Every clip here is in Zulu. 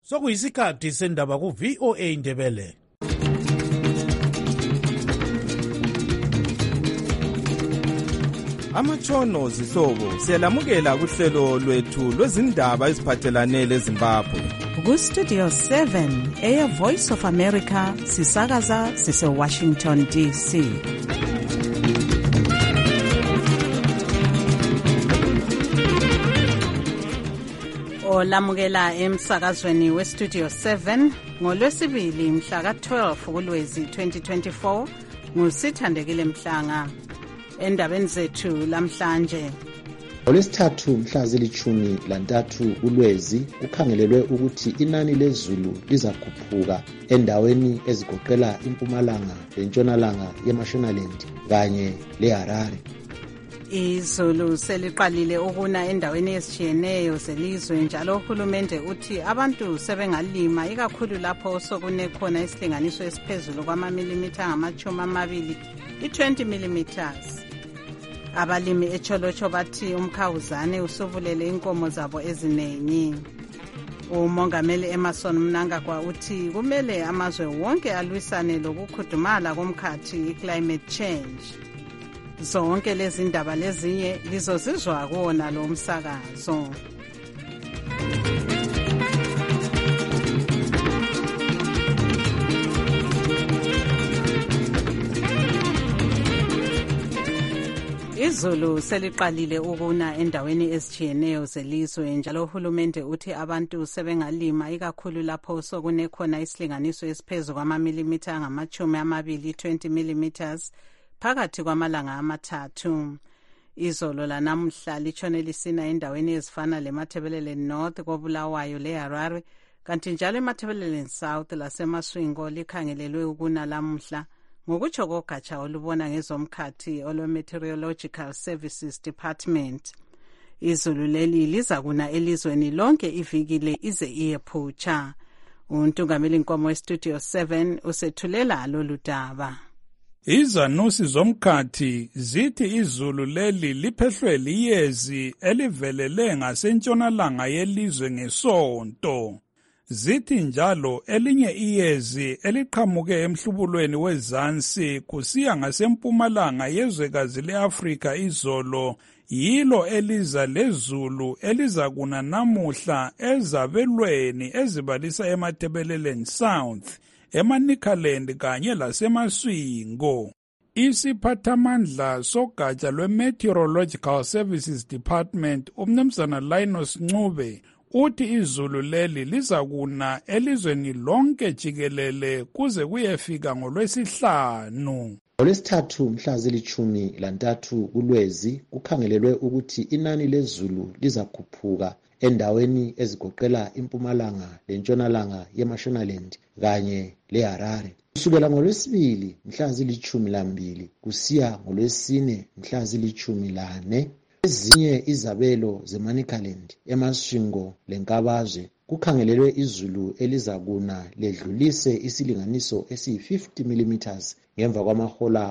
Sokuyisikhathi sendaba ku VOA Ndebele. Amatshono zihlobo siyalamukela kuhlelo lwethu lwezindaba eziphathelane leZimbabwe. Ku Studio 7 Air Voice of America sisakaza sise Washington DC. Olamukela emsakazweni we Studio 7 ngolwesibili mhla ka-12 kuLwezi 2024 nguSithandekile Mhlanga. Endabeni zethu lamhlanje, ngolwesithathu mhla zili-13 kuLwezi kukhangelelwe ukuthi inani lezulu lizakhuphuka endaweni ezigoqela impumalanga lentshonalanga yeMashonaland kanye leHarare. Izulu seliqalile ukuna endaweni ezitshiyeneyo zelizwe, njalo uhulumende uthi abantu sebengalima ikakhulu lapho sokune khona isilinganiso esiphezulu kwamamilimitha angama-20, i-20 millimeters. Abalimi eCholocho bathi umkhawuzane usuvulele inkomo zabo eziningi. Umongameli Emmerson Mnangagwa uthi kumele amazwe wonke alwisane lokukhudumala komkhathi i-climate change. Zonke lezi ndaba lezinye lizozizwa kuwona lo msakazo. Izulu seliqalile ukuna endaweni ezitshiyeneyo zelizwe, njalo uhulumende uthi abantu sebengalima ikakhulu lapho sokune khona isilinganiso esiphezulu kwamamilimitha angama-20, 20 millimeters, phakathi kwamalanga amathathu. Izolo lanamuhla litshone lisina endaweni ezifana leMatabeleland North koBulawayo leHarare, kanti njalo eMatabeleland South laseMaswingo likhangelelwe ukuna lamuhla, ngokutsho kogatsha olubona ngezomkhathi olwe-Meteorological Services Department. Izulu leli lizakuna elizweni lonke ivikile ize iyephutsha. Untungameli Nkomo weStudio 7 usethulela lolu daba. Izanusi zomkhathi zithi izulu leli liphehlwe liyezi elivelele ngasentshonalanga yelizwe ngesonto. Zithi njalo elinye iyezi eliqhamuke emhlubulweni wezansi kusiya ngasempumalanga yezwekazi leAfrika izolo yilo eliza lezulu elizakuna namuhla ezabelweni ezibalisa eMatabeleland South, eManicaland kanye laseMaswingo. Isiphathamandla sogatsha lwe-Meteorological Services Department umnumzana Linus Ncube uthi izulu leli lizakuna elizweni lonke jikelele kuze kuyefika ngolwesihlanu. Ngolwesithathu mhla zili-13 kuLwezi kukhangelelwe ukuthi inani lezulu lizakhuphuka endaweni ezigoqela impumalanga lentshonalanga yeMashonaland kanye leHarare. Kusukela ngolwesibili mhla zili-12 kusiya ngolwesine mhla zili-14, ezinye izabelo zeManicaland, eMaswingo leNkabazwe kukhangelelwe izulu elizakuna ledlulise isilinganiso esiyi-50 millimeters ngemva kwamahola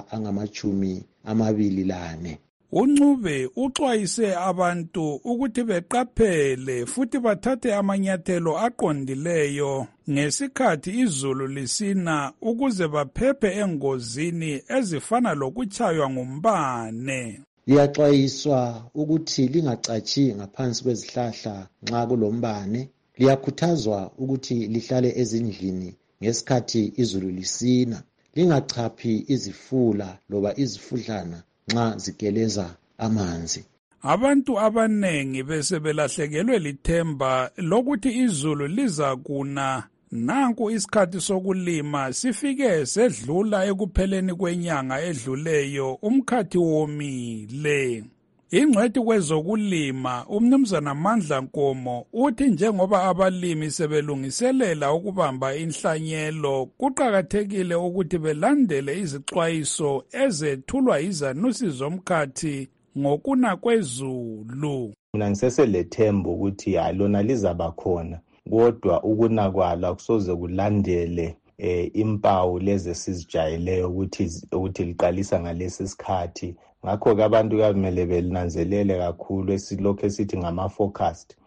angama-24. uNcube uxwayise abantu ukuthi beqaphele futhi bathathe amanyathelo aqondileyo ngesikhathi izulu lisina ukuze baphephe engozini ezifana lokutshaywa ngumbane. Liyaxwayiswa ukuthi lingacatshi ngaphansi kwezihlahla nxa kulombane. Liyakhuthazwa ukuthi lihlale ezindlini ngesikhathi izulu lisina. Lingachaphi izifula loba izifudlana nxa zigeleza amanzi. Abantu abanengi bese belahlekelwe lithemba lokuthi izulu lizakuna. Nanku isikhathi sokulima sifike sedlula ekupheleni kwenyanga edluleyo, umkhathi womile. Ingcwethi kwezokulima umnumzana Mandla Nkomo uthi njengoba abalimi sebelungiselela ukubamba inhlanyelo, kuqakathekile ukuthi belandele izixwayiso ezethulwa izanusi zomkhathi ngokuna kwezulu. Mina ngiseselethemba ukuthi lona lizaba khona, kodwa ukuna kwalo kusoze kulandele impawu lezi esizijayeleyo ukuthi liqalisa ngalesi sikhathi. Ngakho ke abantu kumele belinanzelele kakhulu esilokho esithi ngama-forecast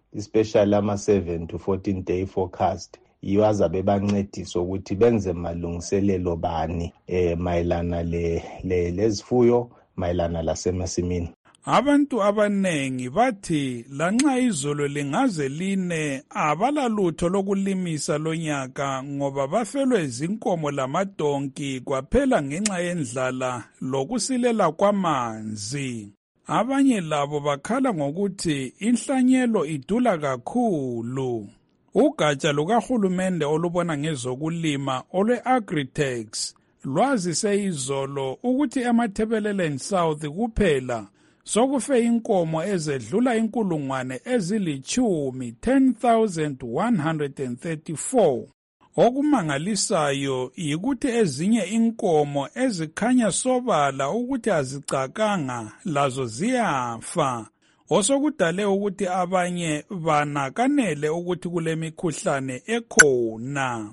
especially ama-7 to 14 day forecast, yiwo azabe bancedisa ukuthi benze malungiselelo bani mayelana lezifuyo mayelana lasemasimini. Abantu abanengi bathi lanxa izolo lingaze line abalalutho lokulimisa lonyaka ngoba bafelwe izinkomo lamadonki kwaphela ngenxa yendlala lokusilela kwamanzi. Abanye labo bakhala ngokuthi inhlanyelo idula kakhulu. Ugatsha lukahulumende olubona ngezokulima olwe-Agritex lwazise izolo ukuthi eMatabeleland South kuphela sokufe inkomo ezedlula 10,134. Okumangalisayo yikuthi ezinye inkomo ezikhanya sobala ukuthi azicakanga lazo ziyafa. Osokudale ukuthi abanye banakanele ukuthi kulemikhuhlane ekhona.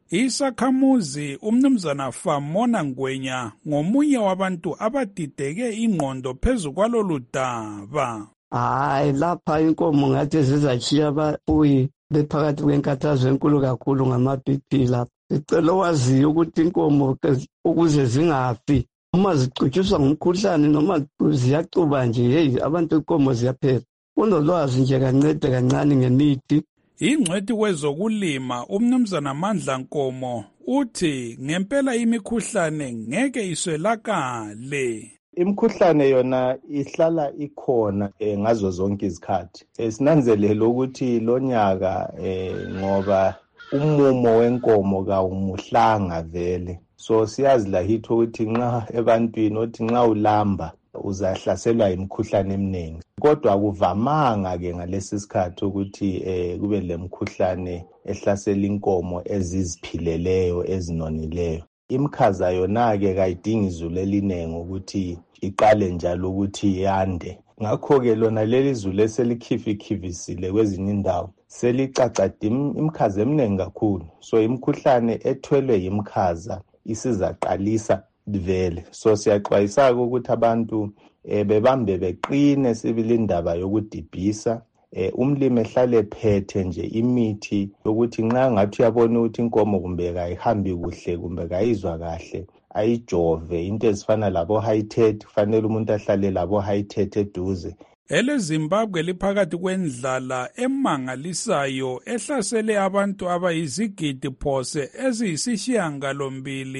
Isakhamuzi umnumzana Famona Ngwenya ngomunye wabantu abadideke ingqondo phezu kwalolu daba. Hayi, lapha inkomo ngathi zizachiya abafuyi bephakathi kwenkathazo enkulu kakhulu ngama-BP lapha. Sicela waziyo ukuthi inkomo ukuze zingafi uma zicutshiswa ngumkhuhlane noma ziyacuba nje, hey, abantu inkomo ziyaphela. Unolwazi nje kancede kancane ngemithi. Ingcwethi kwezokulima umnumzana Mandla Nkomo uthi ngempela imikhuhlane ngeke iswelakale. Imikhuhlane yona ihlala ikhona ngazo zonke izikhathi. Sinanzelele ukuthi lonyaka ngoba umumo wenkomo kawumuhlanga vele. So siyazi lahithi ukuthi nxa ebantwini othi nxa ulamba uzahlaselwa imikhuhlane eminingi. Kodwa akuvamanga ke ngalesi sikhathi ukuthi kube lemikhuhlane ehlasela inkomo eziziphileleyo ezinonileyo. Imikhaza yona ke kayidingi izulu elinengi ukuthi iqale njalo ukuthi yande. Ngakho ke lona leli izulu eselikhifikhivisile kwezinye indawo selicacada imikhaza eminingi kakhulu. So imikhuhlane ethwelwe yimikhaza isizaqalisa vele. So siyaxwayisa ukuthi abantu bebambe beqine sibili indaba yokudibhisa. Umlimi ehlale phethe nje imithi yokuthi nxa ngathi uyabona ukuthi inkomo kumbe kayihambi kuhle kumbe kayizwa kahle ayijove. Into ezifana labo Hytet kufanele umuntu ahlale labo Hytet eduze. EleZimbabwe liphakathi kwendlala emangalisayo ehlasele abantu abayizigidi phose eziyisishiyangalombili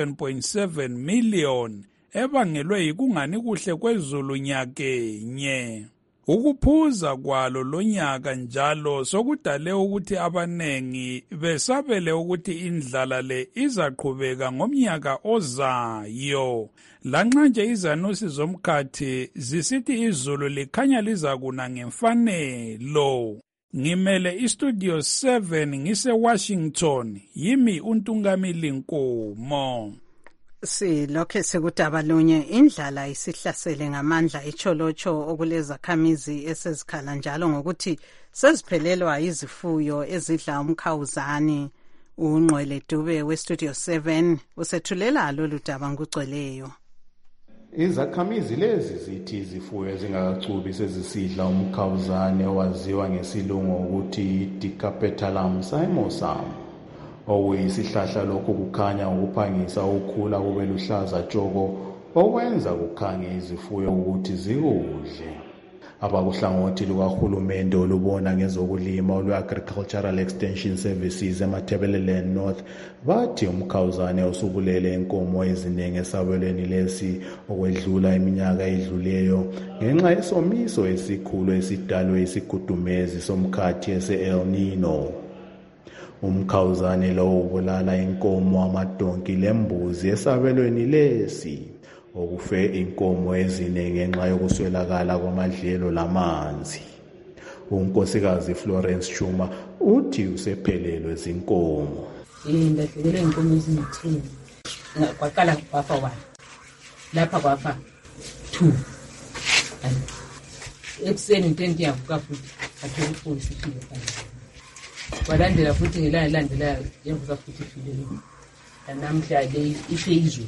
7.7 million ebangelwe yikungani kuhle kwezulu nyakenye. Ukuphuza kwalo lonyaka njalo sokudale ukuthi abanengi besabele ukuthi indlala le izaqhubeka ngomnyaka ozayo. Lanxa nje izanusi zomkhathi zisithi izulu likhanya lizakuna ngemfanelo. Ngimele istudio 7 ngise-Washington, yimi uNtungamili Nkomo. Silokhe sekudaba lunye indlala isihlasele ngamandla eCholocho okulezakhamizi esezikhala njalo ngokuthi seziphelelwa izifuyo ezidla umkhawuzane. Ungqwele Dube westudio 7 usethulela lolu daba ngugcweleyo. Izakhamizi lezi zithi izifuyo ezingakacubi sezisidla umkhawuzane owaziwa ngesilungu ukuthi Dicapetalum simosum. Okuyisihlahla lokhu kukhanya ukuphangisa ukukhula kube luhlaza tshoko okwenza kukhange izifuyo ukuthi zikudle. Abakuhlangothi lukahulumende olubona ngezokulima olwe-Agricultural Extension Services eMatabeleland North bathi umkhawuzane usubulele inkomo eziningi esabelweni lesi okwedlula iminyaka edluleyo ngenxa yesomiso esikhulu esidalwe isigudumezi somkhathi ese-El Nino. Umkhawuzane lo ubulala inkomo, amadonki lembuzi esabelweni lesi okufe inkomo eziningi ngenxa yokuswelakala kwamadlelo lamanzi. Unkosikazi Florence Chuma uthi usephelelwe zinkomo. Ndahlekele inkomo ezingu-10 kwaqala kwafa 1 lapha kwafa 2 ekuseni intenti yavuka futhi athola ifoni sifile phansi. Walandela futhi ngelanga elandelayo yavuka futhi ifile. Namhla le ife izulu.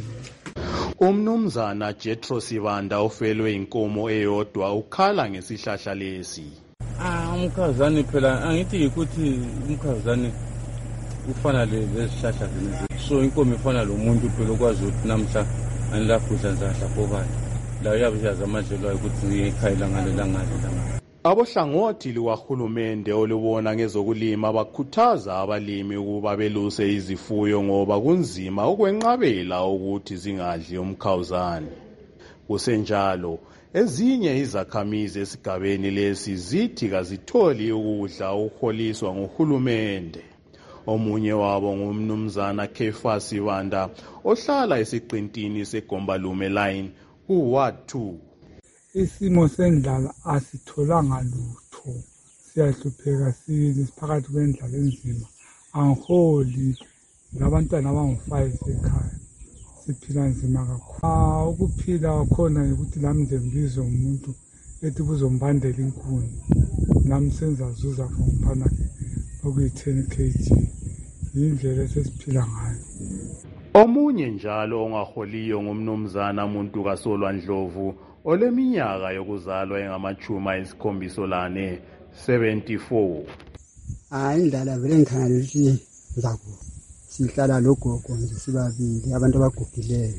Umnumzana Jethro Sibanda ofelwe inkomo eyodwa ukhala ngesihlahla lesi. Umkhazane phela angithi ukuthi umkhazane ufana lezihlahla zezi. So inkomo ifana lo muntu phela okwazi ukuthi namhla anilakudla nzahla bobani. La uyabuyaza amadlelo ayo ukuthi ngiyekhayela ngale. Abohlangothi lukahulumende olubona ngezokulima bakhuthaza abalimi ukuba beluse izifuyo ngoba kunzima ukwenqabela ukuthi zingadli umkhawuzane. Kusenjalo ezinye izakhamizi esigabeni lesi zithi kazitholi ukudla okuholiswa nguhulumende. Omunye wabo ngumnumzana Kefas Ibanda ohlala esiqintini seGombalume line kuWard 2. Isimo sendlala asitholanga lutho, siyahlupheka siphakathi kwendlala enzima. Angiholi labantwana abangu-5 ekhaya, siphila nzima kakhulu. Ukuphila khona ukuthi lami ngibize umuntu ethi kuzombandela inkuni, nami senzazuza ngophana okuyi-10 kg. Yindlela esesiphila ngayo. Omunye njalo ongaholiyo ngumnumzana Muntu Kasolwa Ndlovu oleminyaka yokuzalwa engama-74, 74. Indlala vele ngikhangelisa nzaku. Sihlala logogo nje sibabili abantu abagugileyo.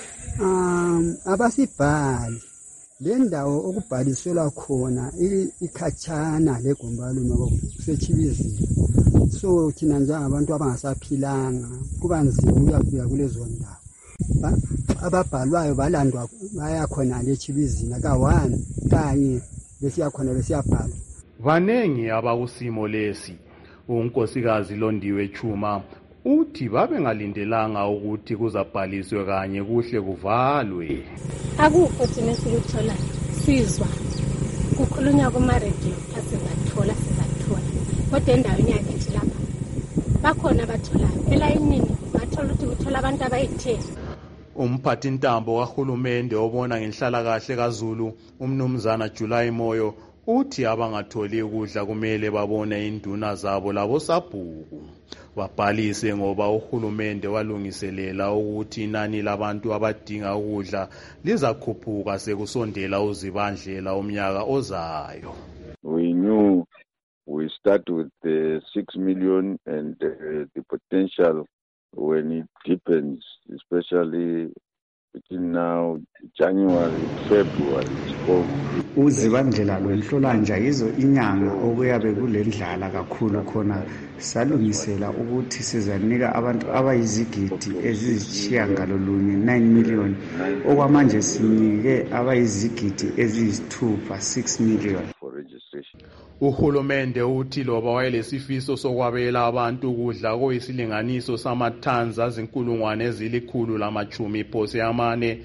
Abasibhali le ndawo okubhaliselwa khona ikhatshana leGombalume kusechibizini. So thina njengabantu abangasaphilanga kuba nzima ukuyafika kulezo ndawo. Ababhalwayo balandwa baya khona lechibizini ka1 kanye besiya khona besiyabhala. Vanengi abakusimo lesi. uNkosikazi Londiwe Chuma uthi babengalindelanga ukuthi kuzabhaliswe kanye kuhle kuvalwe. Akukho thina sikuthola sizwa kukhulunywa kuma-radio asingathola kodwa endaweni yakithi lapha bakhona batholayo elayinini bathola ukuthi kuthola abantu abayithe. Umphathi ntambo kahulumende obona ngenhlalakahle kaZulu umnumzana July Moyo uthi abangatholi ukudla kumele babone induna zabo labo sabhuku babhalise ngoba uhulumende walungiselela ukuthi inani labantu abadinga ukudla lizakhuphuka sekusondela uzibandlela umnyaka ozayo. We knew we start with the 6 million and the potential when it deepens, especially between now January, February, uzibandlela lwenhlolanja yizo inyanga okuyabe kulendlala kakhulu khona salungisela ukuthi sizanika abantu abayizigidi ezishiyangalolunye 9 million okwamanje sinike abayizigidi eziyisithupha 6 million for registration. Uhulumende uthi loba wayelesifiso sokwabela abantu ukudla kuyisilinganiso samathani azinkulungwane ezilikhulu lamachumi phose amane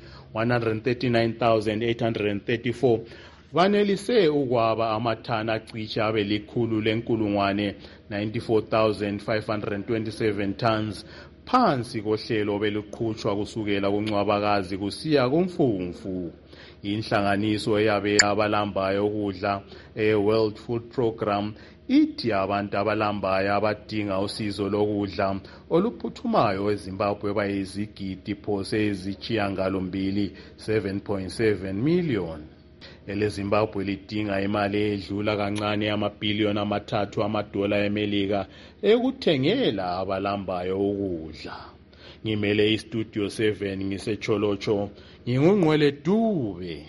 139,834 vanelise ukwaba amathani acishe abe likhulu lenkulungwane 94,527 tons phansi kohlelo beluqhutshwa kusukela kuNcwabakazi kusiya kuMfumfu. Inhlanganiso eyabe abalambayo ukudla World Food Program ithi abantu abalambayo abadinga usizo lokudla oluphuthumayo eZimbabwe bayizigidi phose eziyisishiyagalombili 7.7 million. EleZimbabwe lidinga imali edlula kancane amabhiliyoni $3 eMelika ekuthengela abalambayo ukudla. Ngimele iStudio 7 ngisecholocho nginguNqwele Dube.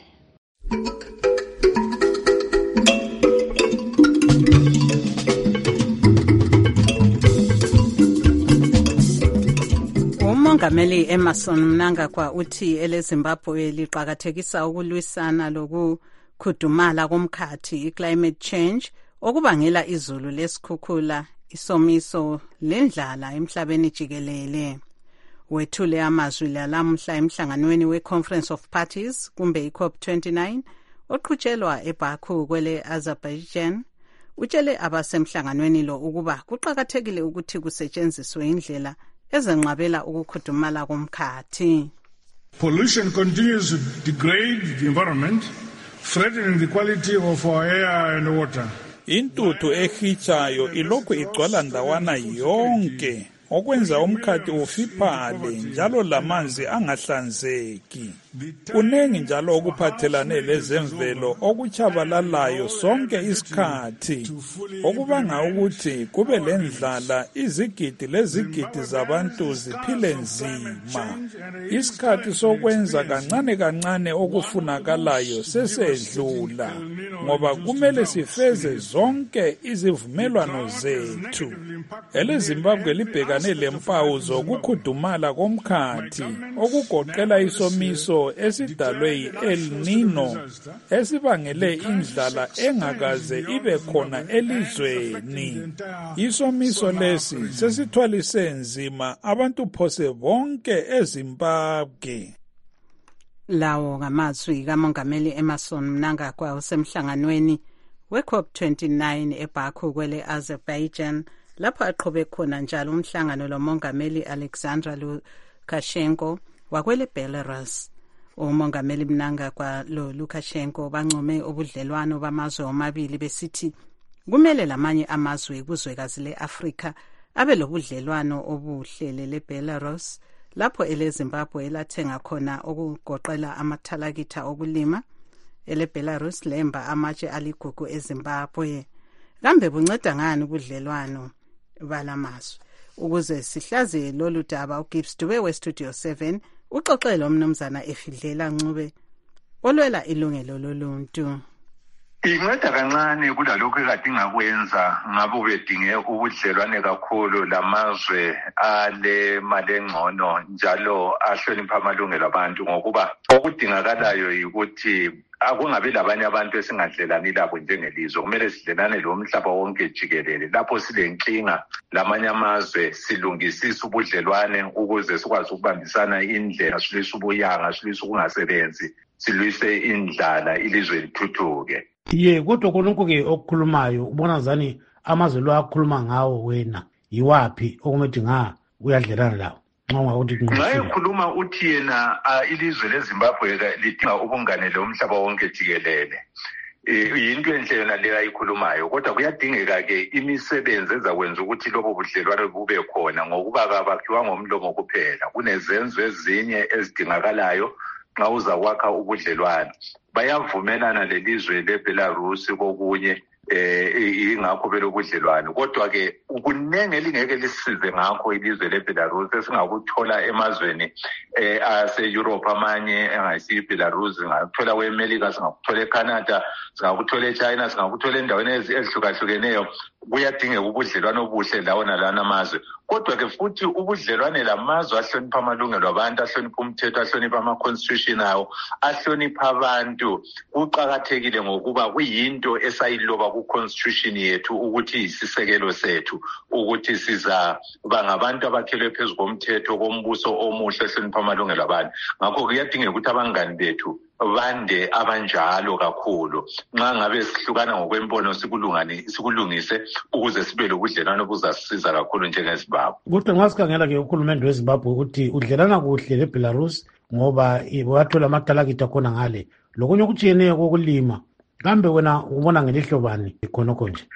uMongameli Emmerson Mnangagwa uthi eleZimbabwe liqhakathekisa ukulwisana lokukhudumala komkhathi climate change okubangela izulu lesikhukhula isomiso lendlala emhlabeni jikelele. Wethule amazwi lalamhla emhlanganweni weConference of Parties kumbe iCOP29 oqhutshelwa eBaku kwele Azerbaijan. Utshele abasemhlanganweni lo ukuba kuqhakathekile ukuthi kusetshenziswe indlela ezenqabela ukukhudumala komkhathi. Pollution continues to degrade the environment, threatening the quality of our air and water. Intuthu ehitshayo ilokhu igcwala ndawana yonke okwenza umkhathi ufiphale njalo lamanzi angahlanzeki. Kuningi njalo okuphathelane lezemvelo okuchabalalayo sonke isikhathi, okubanga ukuthi kube lendlala, izigidi lezigidi zabantu ziphile nzima. Isikhathi sokwenza kancane kancane okufunakalayo sesedlula, ngoba kumele sifeze zonke izivumelwano zethu. EleZimbabwe libhekane lempawu zokukhudumala komkhathi, okugoqela isomiso esidalwe yi-El Nino esibangele indlala engakaze ibe khona elizweni. Isomiso lesi sesithwalise nzima abantu phose bonke eZimbabwe. Lawo ngamazwi kaMongameli Emmerson Mnangagwa usemhlanganweni we-COP29 eBaku kwele Azerbaijan, lapho aqhube khona njalo umhlangano loMongameli Alexander Lukashenko wakwele Belarus. UMongameli Mnangagwa Lukashenko bancome ubudlelwano bamazwe omabili besithi kumele lamanye amazwe kuzwekazi le-Afrika abe lobudlelwano obuhle le-Belarus, lapho eleZimbabwe lathenga khona okugoqela amathalakitha okulima. Ele-Belarus lemba amatshe aligugu eZimbabwe. Kambe bunceda ngani ubudlelwano balamazwe? Ukuze sihlaziye lolu daba, uGibbs Dube weStudio 7 uxoxela umnumzana Efidlela Ncube olwela ilungelo loluntu. Inceda kancane kulalokho ekade ingakwenza ngabe ubedinge ubudlelwane kakhulu lamazwe ale mali engcono njalo ahlonipha amalungelo abantu, ngokuba okudingakalayo yikuthi akungabi labanye abantu esingadlelani labo njengelizwe. Kumele sidlelane lomhlaba wonke jikelele. Lapho silenkinga lamanye amazwe silungisise ubudlelwane ukuze sikwazi ukubambisana indlela, silwise ubuyanga, silwise ukungasebenzi, silwise indlala, ilizwe lithuthuke. Kodwa konke okukhulumayo ubona zani amazwe lo akhuluma ngawo wena yiwaphi okumedi uyadlelana lawo? Nxa ekhuluma uthi yena ilizwe leZimbabwe lidinga ubungane lomhlaba wonke jikelele, yinto enhle yona leyo ayikhulumayo, kodwa kuyadingeka-ke imisebenzi ezakwenza ukuthi lobo budlelwane bube khona, ngokuba kabakhiwa ngomlomo kuphela. Kunezenzo ezinye ezidingakalayo nxa uzakwakha ubudlelwane. Bayavumelana lelizwe leBelarus kokunye ingakho belobudlelwane, kodwa-ke kunenge elingeke lisize ngakho ilizwe leBelarus esingakuthola emazweni ase-Europe amanye engayisiyo iBelarus. Singakuthola kweMelika, singakuthola eCanada, singakuthola eChina, singakuthola endaweni ezihlukahlukeneyo. Kuyadingeka ubudlelwane obuhle lawo nalana amazwe, kodwa-ke futhi ubudlelwane lamazwe ahlonipha amalungelo abantu, ahlonipha umthetho, ahlonipha ama-constitution awo, ahlonipha abantu. Kuqakathekile ngokuba kuyinto esayiloba ku-constitution yethu ukuthi isisekelo sethu, ukuthi sizaba ngabantu abakhelwe phezu komthetho, kombuso omuhle ohlonipha amalungelo abantu. Ngakho kuyadingeka ukuthi abangani bethu bande abanjalo kakhulu. Nxa ngabe sihlukana ngokwembono sikulungise ukuze sibe lobudlelwane obuzasisiza kakhulu njengeZimbabwe. Kodwa nxa sikhangela-ke uhulumende weZimbabwe ukuthi udlelana kuhle leBelarus ngoba wathola amatalakitha khona ngale lokunye okutshiyeneyo kokulima. Kambe wena ubona ngelihlo bani khonokho nje?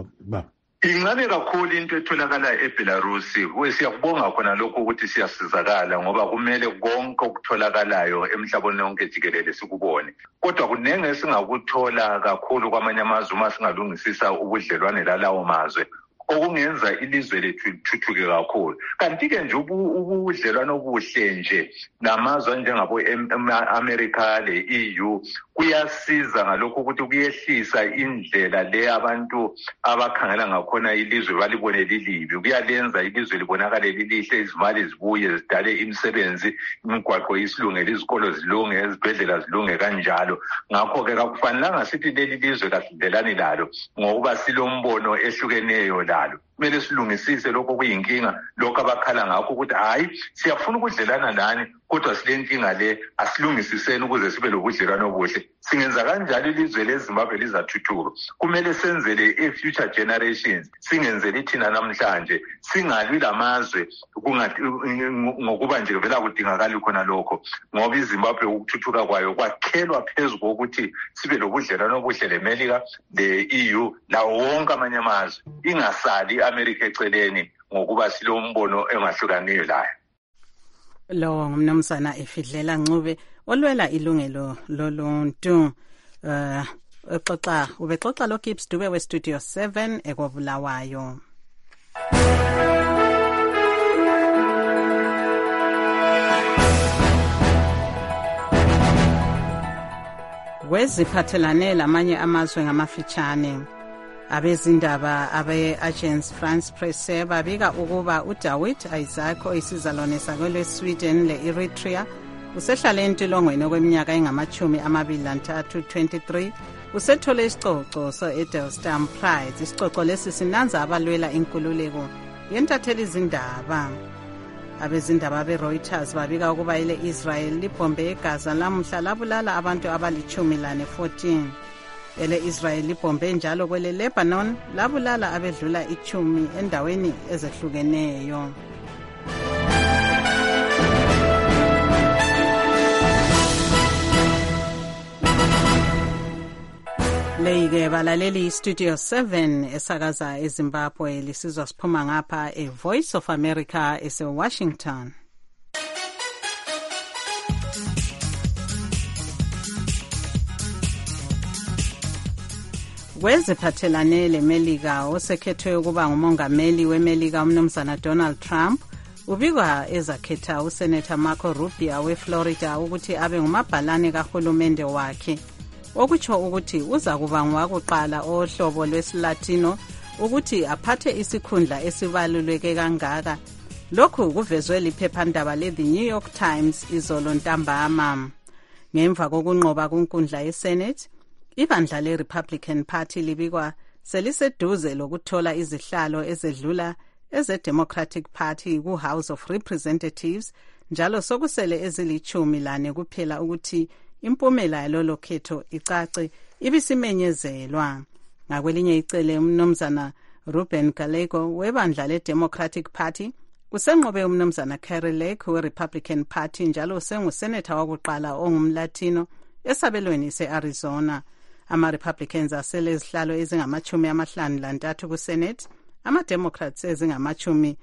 Incane kakhulu into etholakala eBelarus. Siyakubonga khona lokho ukuthi siyasizakala, ngoba kumele konke okutholakalayo emhlabeni wonke jikelele sikubone. Kodwa kunenge esingakuthola kakhulu kwamanye amazwe uma singalungisisa ubudlelwane lalawo mazwe, okungenza ilizwe lethu lithuthuke kakhulu. Kanti-ke nje ubudlelwane obuhle nje namazwe njengabo-America le-EU kuyasiza ngalokho ukuthi kuyehlisa indlela le abantu abakhangela ngakhona ilizwe balibone lilibi. Kuyalenza ilizwe libonakale lilihle, izimali zibuye zidale imisebenzi, imigwaqo isilungele, izikolo zilunge, ezibhedlela zilunge kanjalo. Ngakho-ke kakufanelanga sithi leli lizwe kasidlelani lalo ngokuba silombono ehlukeneyo lalo. Kumele silungisise lokho kuyinkinga, lokho abakhala ngakho ukuthi hayi siyafuna ukudlelana lani kodwa silenkinga le, asilungisiseni ukuze sibe lobudlelwane obuhle. Singenza kanjalo ilizwe leZimbabwe lizathuthuka. Kumele senzele i-future generations, singenzele thina namhlanje, singalwi lamazwe ngokuba nje vela kudingakala khona lokho, ngoba iZimbabwe ukuthuthuka kwayo kwakhelwa phezu kokuthi sibe lobudlelwane obuhle leMelika, le-EU, lawo wonke amanye amazwe, ingasali iAmerica eceleni ngokuba silombono engahlukaniyo layo. Lo ngumnumzana Efidlela Ncube olwela ilungelo loluntu. Ubexoxa lo Gibbs Dube we Studio 7 eKobulawayo. Weziphathelane lamanye amazwe ngamafitshane. Abezindaba abe-Agence France Presse babika ukuba uDawid Isaac oyisizalwane sakwele Sweden le-Eritrea usehlale entolongweni okweminyaka engama-23 23 usethole isicoco so-Edelstam Prize. Isicoco lesi sinanza abalwela inkululeko yentatheli izindaba. Abezindaba be-Reuters babika ukuba ile-Israel libhombe eGaza lamuhla labulala abantu abali-14. Ele-Israel libhombe njalo kwele Lebanon labulala abedlula 10 endaweni ezehlukeneyo. Leyike balaleli Studio 7 esakaza eZimbabwe lisizwa siphuma ngapha Voice of America ese-Washington. Weziphathelane leMelika osekhethwe ukuba ngumongameli weMelika umnumzana Donald Trump ubikwa ezakhetha uSenator Marco Rubio weFlorida ukuthi abe ngumabhalane kahulumende wakhe, okutsho ukuthi uza kuba ngowakuqala ohlobo lwesiLatino ukuthi aphathe isikhundla esibaluleke kangaka. Lokhu kuvezwe liphephandaba le-The New York Times izolo ntambama. Ngemva kokunqoba kunkundla yeSenate, ibandla le-Republican Party libikwa seliseduze lokuthola izihlalo ezedlula eze-Democratic Party ku-House of Representatives, njalo sokusele ezili-14 kuphela ukuthi impumela yalolo khetho icace ibisimenyezelwa. Ngakwelinye icele umnumzana Ruben Gallego webandla le-Democratic Party usenqobe umnumzana Carrie Lake we-Republican Party njalo senguseneta wakuqala ongumlatino esabelweni se-Arizona. Ama-Republicans asele izihlalo ezingama-53 ku-Senate, ama-Democrats ezingama-47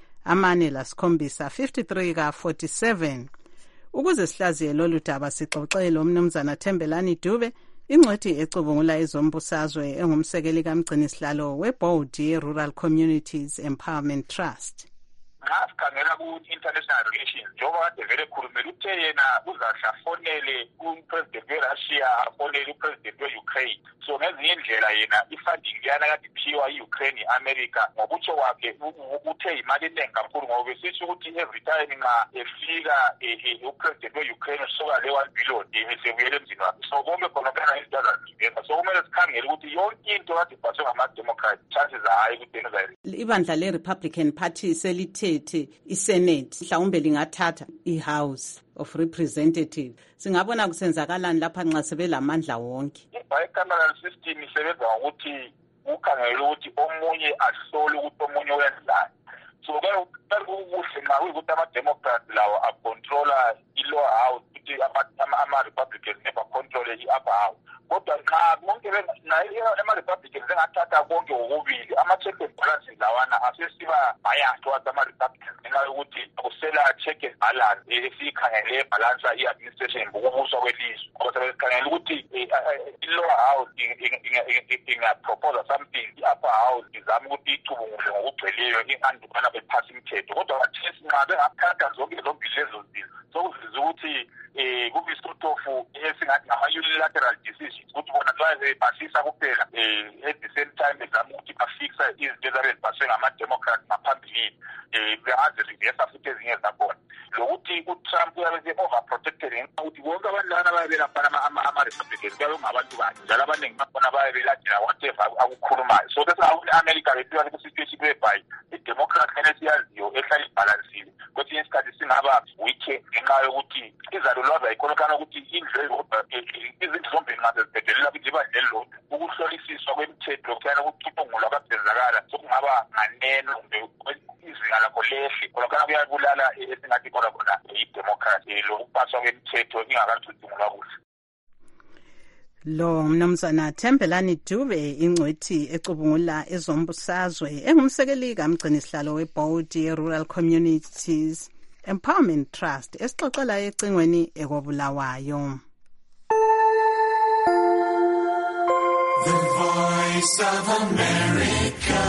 53 ka-47. Ukuze sihlaziye lolu daba sixoxele umnumzana Thembelani Dube, ingcwethi ecubungula ezombusazwe engumsekeli kamgcinisihlalo webhodi ye-Rural Communities Empowerment Trust. Nxa sikhangela ku-international relations njengoba kade vele khulumela uthe yena uzahla afonele upresident we-Russia afonele upresident we-Ukraine. So ngezinye indlela yena i-funding yana kade iphiwa i-Ukraine i-America ngokutsho kwakhe uthe imali eningi kakhulu ngoba besitsho ukuthi every time nxa efika upresident we-Ukraine usuka le-1 billion esebuyele emzini wakhe. So konke khona kana izinto azaziveza. So kumele sikhangele ukuthi yonke into kade ibhaswe ngama-Democrat chances hayi ukuthi ibandla le-Republican Party selithe iSenate mhlawumbe lingathatha iHouse of Representatives. Singabona kusenzakalani lapha nxa sebelamandla wonke. Bicameral system isebenza ngokuthi ukhangele ukuthi omunye ahlole ukuthi omunye wenzani. So kuhle nxa kuyikuthi ama-Democrats lawo acontrola i-lower house ukuthi ama-Republicans nebacontrole i-upper house. Kodwa nxa bonke ama-Republicans engathatha konke kokubili, ama-check and balances lawana asesiba biased towards ama-Republicans ngenxa yokuthi kusela check and balance esiyikhangele balansa i-administration ngokubuswa kwelizwe. Ngoba sebesikhangele ukuthi i-lower house ingaproposa something, i-upper house izama ukuthi icubungule ngokugcweleyo i-andubana bephasi imithetho. Kodwa bathesi nxa bengathatha zonke zombili lezo zinto sokuveza ukuthi kube sort of esingathi ama-unilateral decisions ukuthi bona xa bebhasisa kuphela at the same time bezama ukuthi bafixa izinto ezabezibhaswe ngama-Democrats ngaphambilini bengazi-reversa futhi ezinye zakhona. Lokuthi uTrump uyabe se-overprotected ngenxa ukuthi bonke abantu lana bayabe belaphana ama-Republicans kuyabe kungabantu bakhe njalo abaningi bakhona bayabe beladela whatever akukhulumayo. So i-America befika ku-situation whereby i-Democrat kane siyaziyo ehlala ibhalansile kwesinye isikhathi singaba weak ngenxa yokuthi izalulwazi ayikhonakana ukuthi indlu eyodwa izinto zombili nxa sezibhedelela ukuthi iba nelodwa ukuhlolisiswa kwemithetho lokuyana ukucubungulwa kwakuzenzakala sokungaba nganeno izinga lakho lehle khonakana kuyabulala esingathi khona i-Democrat lokupaswa kwemithetho ingakacubungulwa kuhle. Lo mnumzana Thembelani Dube ingcwethi ecubungula ezombusazwe engumsekeli kamgcinisihlalo weboard ye-Rural Communities Empowerment Trust esixoxela ecingweni ekobulawayo. The Voice of America.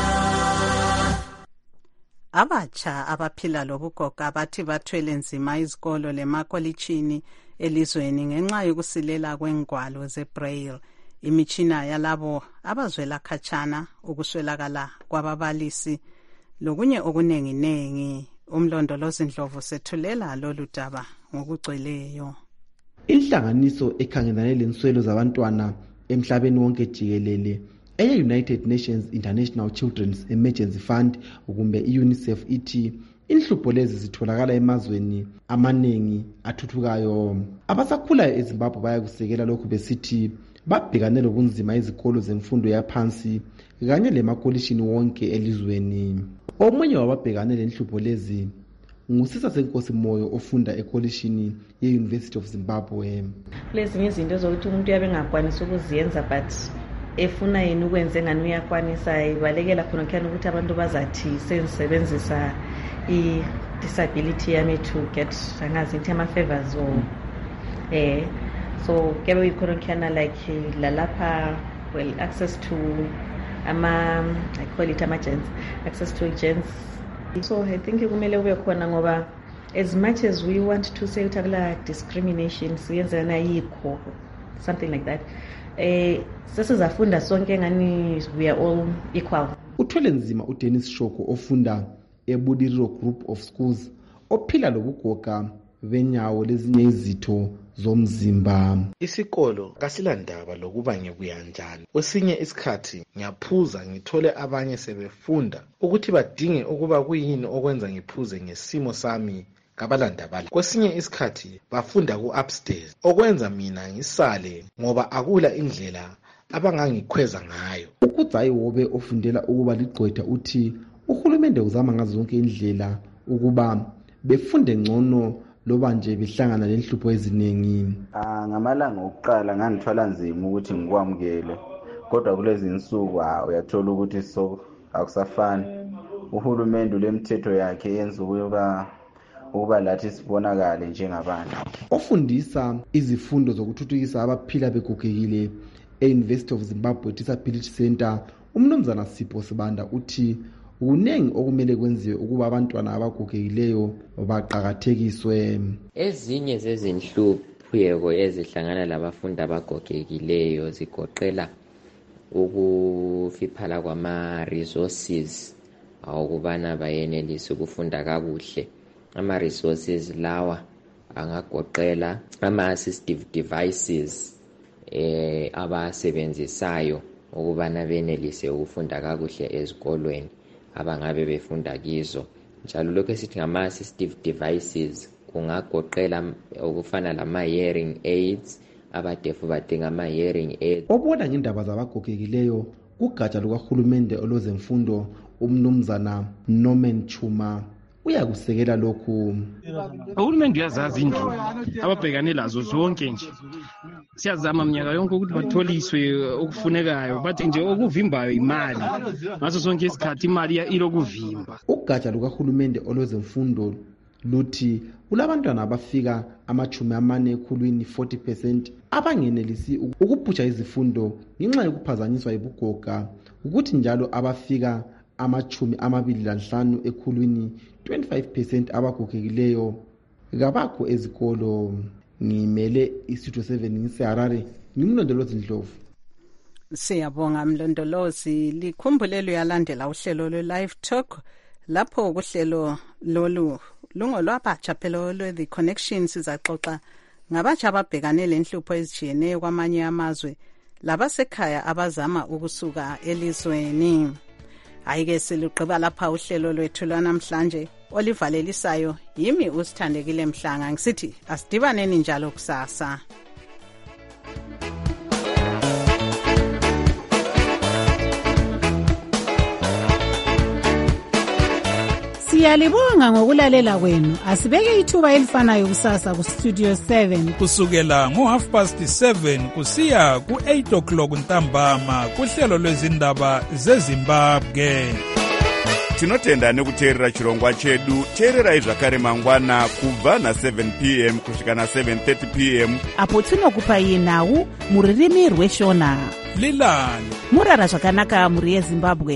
Abatsha abaphila lobugoga bathi bathwele nzima izikolo lemakolitshini elizweni ngenxa yokusilela kwengwalo zeBraille, imitshina yalabo abazwela khatshana, ukuswelakala kwababalisi lokunye okunenginengi. Umlondolozi Ndlovu sethulela lolu daba ngokugcweleyo. Inhlanganiso ekhangelane lenswelo zabantwana emhlabeni wonke jikelele eye-United Nations International Children's Emergency Fund kumbe i-UNICEF ithi inhlupho lezi zitholakala emazweni amaningi athuthukayo. Abasakhulayo eZimbabwe bayakusekela lokhu besithi babhekane lobunzima izikolo zemfundo yaphansi kanye lemakolishini wonke elizweni. Omunye wababhekane lenhlupho lezi ngusisa Senkosi Moyo ofunda ekolishini ye-University of Zimbabwe. Lezinye izinto zokuthi umuntu yabe ngakwanisa ukuziyenza but efuna yini ukwenza ngani uyakwanisa, ibalekela khona khona ukuthi abantu bazathi senzisebenzisa i-disability yami to get angazi into ama-favors or so kebe ikhona khona like lalapha well access to I call it emergency access to agents. So I think kumele ube khona ngoba as much as we want to say utakula discrimination siyenza na yikho something like that, sesizafunda sonke ngani we are all equal. Uthwele nzima uDennis Shoko ofunda eBudiriro Group of Schools ophila lobugoga benyawo lezinye izitho zomzimba. Isikolo kasilandaba lokuba ngikuyanjani. Kwesinye isikhathi ngiyaphuza ngithole abanye sebefunda ukuthi badinge ukuba kuyini okwenza ngiphuze ngesimo sami kabalandabala. Kwesinye isikhathi bafunda ku-upstairs okwenza mina ngisale ngoba akula indlela abangangikhweza ngayo. Ukudzayi Wobe ofundela ukuba ligqwetha uthi uhulumende uzama ngazo zonke indlela ukuba befunde ngcono loba nje behlangana lenhlupho eziningi. Ngamalanga okuqala ngangithwala nzima ukuthi ngikwamukele, kodwa kulezi insuku uyathola ukuthi so akusafani. Uhulumende ulemthetho yakhe yenza ukuba lathi sibonakale njengabantu. Ofundisa izifundo zokuthuthukisa abaphila begogekile e-University of Zimbabwe Disability Center, umnumzana Sipho Sibanda uthi kunengi okumele kwenziwe ukuba abantwana abagogekileyo baqhakathekiswe. Ezinye zezinhlupho ezihlangana labafundi abagogekileyo zigoqela ukufiphala kwama-resources awokubana bayenelise ukufunda kakuhle. Ama-resources lawa angagoqela ama-assistive devices abasebenzisayo ukubana benelise ukufunda kakuhle ezikolweni abangabe befunda kizo. Njalo lokho esithi ngama-assistive devices kungagoqela okufana lama-hearing aids, abadefu badinga ama-hearing aids. Obona ngendaba zabagogekileyo kugatsha lukahulumende olwezemfundo umnumzana Norman Chuma uyakusekela lokhu. Uhulumende uyazazi indlu ababhekane lazo zonke nje. Siyazama minyaka yonke ukuthi batholiswe okufunekayo, bathi nje okuvimbayo imali. Ngaso sonke isikhathi imali ilokuvimba. Ugatsha lukahulumende olwezemfundo luthi kulabantwana abafika 40% abangenelisi ukuphutsha izifundo ngenxa yokuphazanyiswa yibugoga, ukuthi njalo abafika 25 ekhulwini 25% abagogekileyo kabakho ezikolo. Ngimele iStudio 7 ngiseHarare, ngimlondolozi Ndlovu. Siyabonga mlondolozi. Likhumbulelo yalandela uhlelo lwe-Live Talk lapho kuhlelo lolu lungolwabatsha phela lwe-The Connection. Sizaxoxa ngabatsha ababhekane lenhlupho ezijiyeneyo kwamanye amazwe labasekhaya abazama ukusuka elizweni. Ayike siluqhiba lapha uhlelo lwethu lwanamhlanje. Olivalelisayo yimi uSithandekile Mhlanga, ngisithi asidibaneni njalo kusasa. Siyalibonga ngokulalela kwenu. Asibeke ithuba elifanayo kusasa ku Studio 7 kusukela ngo7:30 kusiya ku8 o'clock ntambama kuhlelo lwezindaba zeZimbabwe. Tinotenda nekuteerera chirongwa chedu. Teererai zvakare mangwana kubva na7 p.m. kusvika na7:30 p.m. apo tinokupai nhau muririmi rweshona. Lilani murara zvakanaka muri yeZimbabwe.